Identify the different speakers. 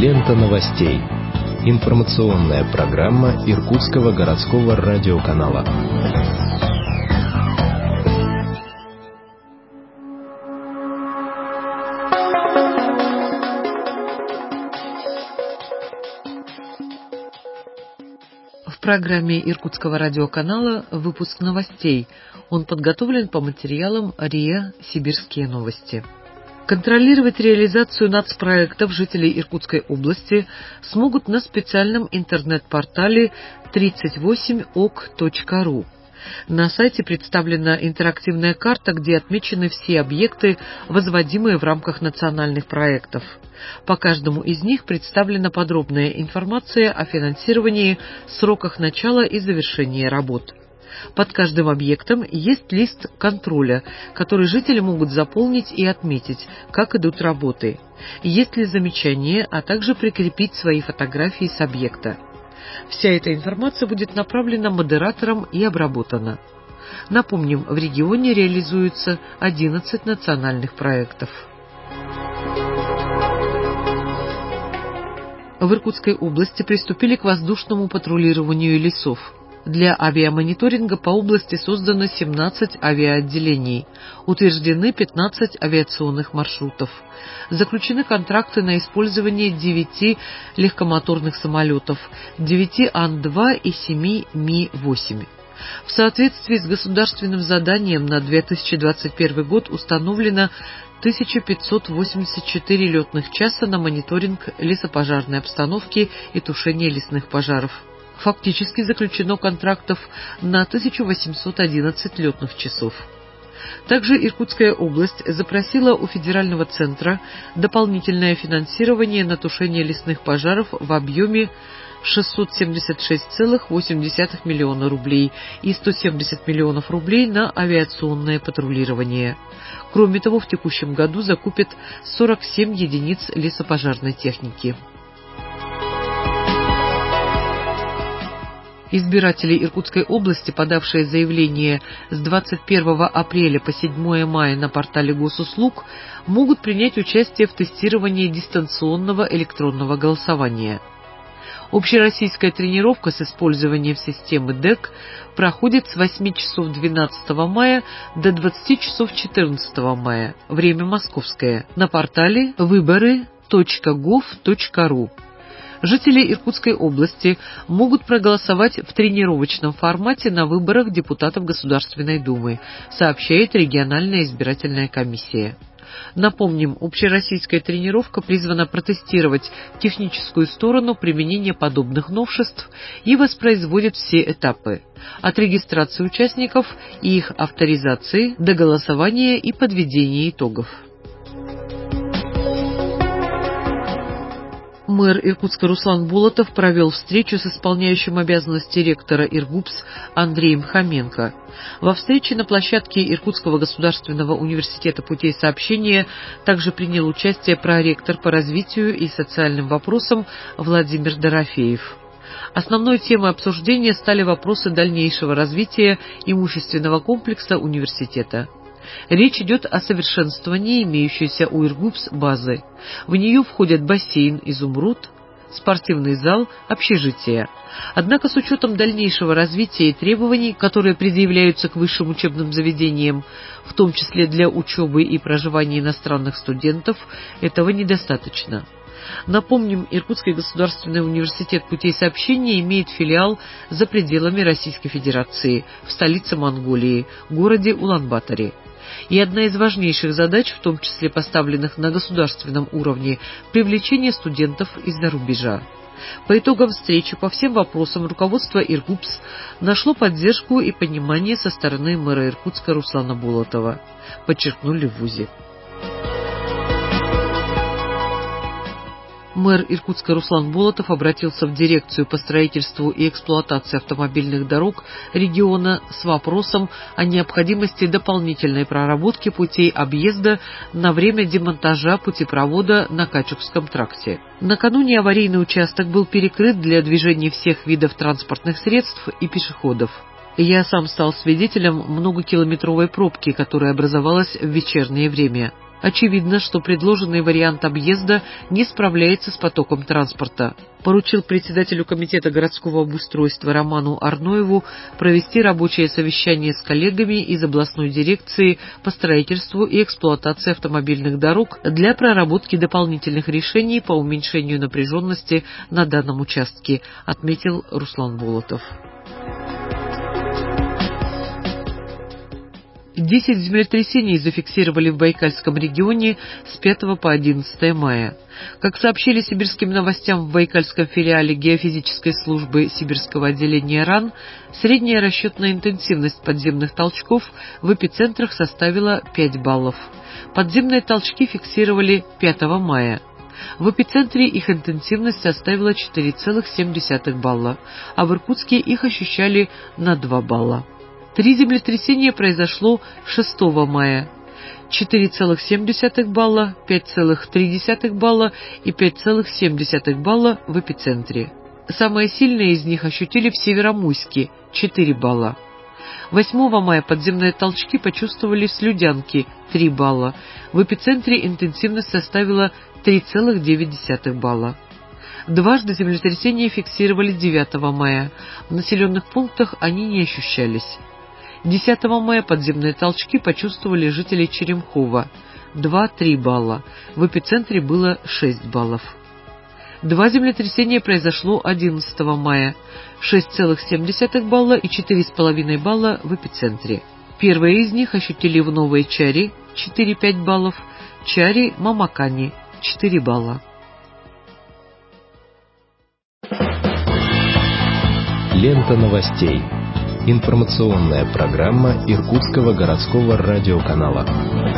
Speaker 1: Лента новостей. Информационная программа Иркутского городского радиоканала.
Speaker 2: В программе Иркутского радиоканала выпуск новостей. Он подготовлен по материалам РИА «Сибирские новости». Контролировать реализацию нацпроектов жителей Иркутской области смогут на специальном интернет-портале 38ok.ru. На сайте представлена интерактивная карта, где отмечены все объекты, возводимые в рамках национальных проектов. По каждому из них представлена подробная информация о финансировании, сроках начала и завершения работ. Под каждым объектом есть лист контроля, который жители могут заполнить и отметить, как идут работы, есть ли замечания, а также прикрепить свои фотографии с объекта. Вся эта информация будет направлена модераторам и обработана. Напомним, в регионе реализуются 11 национальных проектов. В Иркутской области приступили к воздушному патрулированию лесов. Для авиамониторинга по области создано 17 авиаотделений, утверждены 15 авиационных маршрутов. Заключены контракты на использование 9 легкомоторных самолетов, 9 Ан-2 и 7 Ми-8. В соответствии с государственным заданием на 2021 год установлено 1584 летных часа на мониторинг лесопожарной обстановки и тушение лесных пожаров. Фактически заключено контрактов на 1811 летных часов. Также Иркутская область запросила у Федерального центра дополнительное финансирование на тушение лесных пожаров в объеме 676,8 миллиона рублей и 170 миллионов рублей на авиационное патрулирование. Кроме того, в текущем году закупят 47 единиц лесопожарной техники. Избиратели Иркутской области, подавшие заявление с 21 апреля по 7 мая на портале Госуслуг, могут принять участие в тестировании дистанционного электронного голосования. Общероссийская тренировка с использованием системы ДЭК проходит с 8 часов 12 мая до 20 часов 14 мая, время московское, на портале выборы.gov.ru. Жители Иркутской области могут проголосовать в тренировочном формате на выборах депутатов Государственной Думы, сообщает региональная избирательная комиссия. Напомним, общероссийская тренировка призвана протестировать техническую сторону применения подобных новшеств и воспроизводит все этапы – от регистрации участников и их авторизации до голосования и подведения итогов. Мэр Иркутска Руслан Болотов провел встречу с исполняющим обязанности ректора Иргупс Андреем Хоменко. Во встрече на площадке Иркутского государственного университета путей сообщения также принял участие проректор по развитию и социальным вопросам Владимир Дорофеев. Основной темой обсуждения стали вопросы дальнейшего развития имущественного комплекса университета. Речь идет о совершенствовании имеющейся у Иргупс базы. В нее входят бассейн «Изумруд», спортивный зал, общежитие. Однако с учетом дальнейшего развития и требований, которые предъявляются к высшим учебным заведениям, в том числе для учебы и проживания иностранных студентов, этого недостаточно. Напомним, Иркутский государственный университет путей сообщения имеет филиал за пределами Российской Федерации, в столице Монголии, городе Улан-Баторе. И одна из важнейших задач, в том числе поставленных на государственном уровне, привлечение студентов из-за рубежа. По итогам встречи по всем вопросам руководство Иргупс нашло поддержку и понимание со стороны мэра Иркутска Руслана Болотова, подчеркнули в ВУЗе. Мэр Иркутска Руслан Болотов обратился в дирекцию по строительству и эксплуатации автомобильных дорог региона с вопросом о необходимости дополнительной проработки путей объезда на время демонтажа путепровода на Качукском тракте. Накануне аварийный участок был перекрыт для движения всех видов транспортных средств и пешеходов. Я сам стал свидетелем многокилометровой пробки, которая образовалась в вечернее время. Очевидно, что предложенный вариант объезда не справляется с потоком транспорта. Поручил председателю комитета городского обустройства Роману Арноеву провести рабочее совещание с коллегами из областной дирекции по строительству и эксплуатации автомобильных дорог для проработки дополнительных решений по уменьшению напряженности на данном участке, отметил Руслан Болотов. 10 землетрясений зафиксировали в Байкальском регионе с 5 по 11 мая. Как сообщили сибирским новостям в Байкальском филиале геофизической службы Сибирского отделения РАН, средняя расчетная интенсивность подземных толчков в эпицентрах составила 5 баллов. Подземные толчки фиксировали 5 мая. В эпицентре их интенсивность составила 4,7 балла, а в Иркутске их ощущали на 2 балла. 3 землетрясения произошло 6 мая. 4,7 балла, 5,3 балла и 5,7 балла в эпицентре. Самые сильные из них ощутили в Северомуйске – 4 балла. 8 мая подземные толчки почувствовали в Слюдянке – 3 балла. В эпицентре интенсивность составила 3,9 балла. Дважды землетрясения фиксировали 9 мая. В населенных пунктах они не ощущались. 10 мая подземные толчки почувствовали жители Черемхова – 2-3 балла. В эпицентре было 6 баллов. 2 землетрясения произошло 11 мая – 6,7 балла и 4,5 балла в эпицентре. Первые из них ощутили в Новой Чаре – 4-5 баллов, Чаре, Мамакане – 4 балла.
Speaker 1: Лента новостей. Информационная программа Иркутского городского радиоканала.